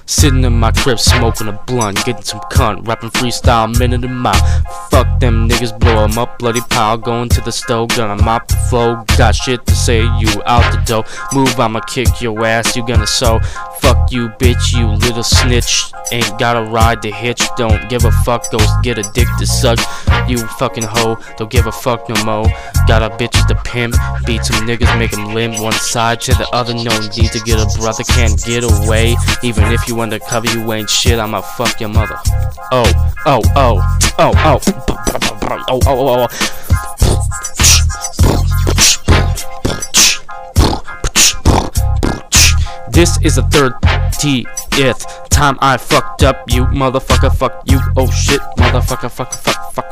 Sitting in my crib smoking a blunt, getting some cunt, rapping freestyle minute a mile. Fuck them niggas, blow 'em up, bloody pile. Going to the stove, gonna mop the flow. Got shit to say, you out the door. Move, I'ma kick your ass, you gonna sew. Fuck you, bitch, you little snitch. Ain't gotta ride the hitch, don't give a fuck, go get a dick to suck. You fucking hoe, don't give a fuck no more. Got a bitch to pimp, beat some niggas, make them limp. One side to the other, no need to get a brother, can't get away. Even if you undercover, you ain't shit, I'ma fuck your mother. Oh, oh, oh, oh, oh, oh, oh, oh, oh. This is the 30th time I fucked up, you motherfucker, fuck you, oh shit, motherfucker, fuck,